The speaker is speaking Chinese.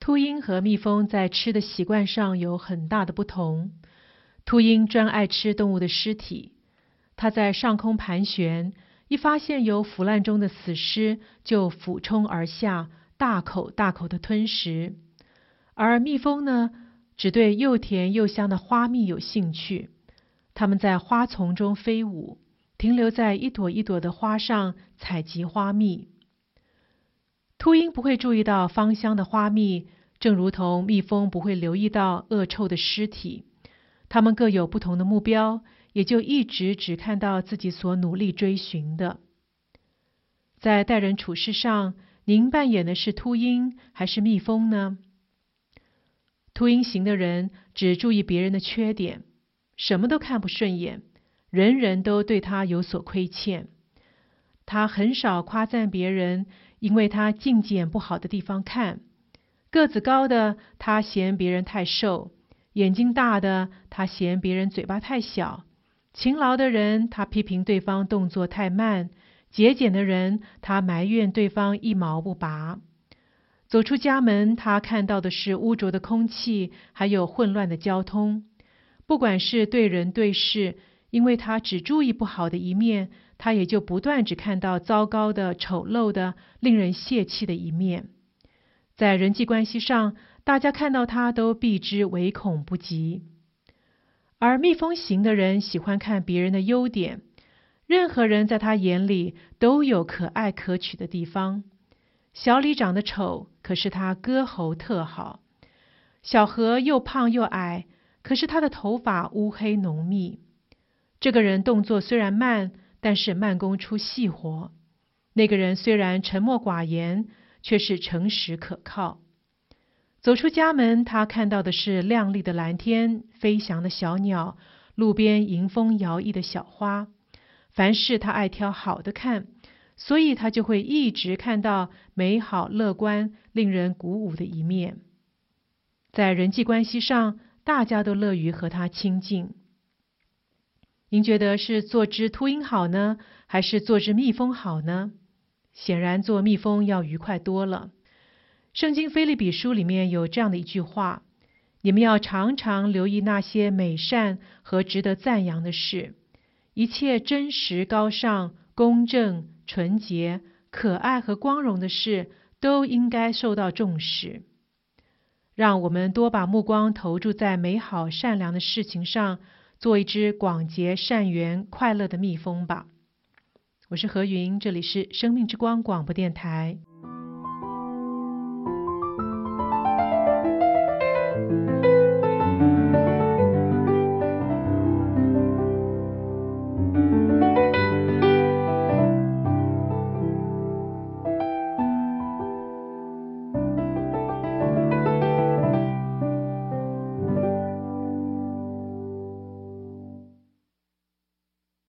秃鹰和蜜蜂在吃的习惯上有很大的不同。秃鹰专爱吃动物的尸体，它在上空盘旋，一发现有腐烂中的死尸，就俯冲而下，大口大口地吞食。而蜜蜂呢，只对又甜又香的花蜜有兴趣，它们在花丛中飞舞，停留在一朵一朵的花上采集花蜜。秃鹰不会注意到芳香的花蜜，正如同蜜蜂不会留意到恶臭的尸体。它们各有不同的目标，也就一直只看到自己所努力追寻的。在待人处事上，您扮演的是秃鹰还是蜜蜂呢？秃鹰型的人只注意别人的缺点，什么都看不顺眼，人人都对他有所亏欠。他很少夸赞别人，因为他净捡不好的地方看。个子高的，他嫌别人太瘦；眼睛大的，他嫌别人嘴巴太小；勤劳的人，他批评对方动作太慢；节俭的人，他埋怨对方一毛不拔。走出家门，他看到的是污浊的空气，还有混乱的交通。不管是对人对事，因为他只注意不好的一面，他也就不断只看到糟糕的、丑陋的、令人泄气的一面。在人际关系上，大家看到他都避之唯恐不及。而蜜蜂型的人喜欢看别人的优点，任何人在他眼里都有可爱可取的地方。小李长得丑，可是他歌喉特好；小何又胖又矮，可是他的头发乌黑浓密。这个人动作虽然慢，但是慢工出细活；那个人虽然沉默寡言，却是诚实可靠。走出家门，他看到的是亮丽的蓝天、飞翔的小鸟、路边迎风摇曳的小花。凡事他爱挑好的看，所以他就会一直看到美好、乐观、令人鼓舞的一面。在人际关系上，大家都乐于和他亲近。您觉得是做只秃鹰好呢，还是做只蜜蜂好呢？显然做蜜蜂要愉快多了。圣经腓立比书里面有这样的一句话：你们要常常留意那些美善和值得赞扬的事，一切真实高尚、公正、纯洁、可爱和光荣的事都应该受到重视。让我们多把目光投注在美好善良的事情上，做一只广结善缘、快乐的蜜蜂吧。我是何云，这里是生命之光广播电台。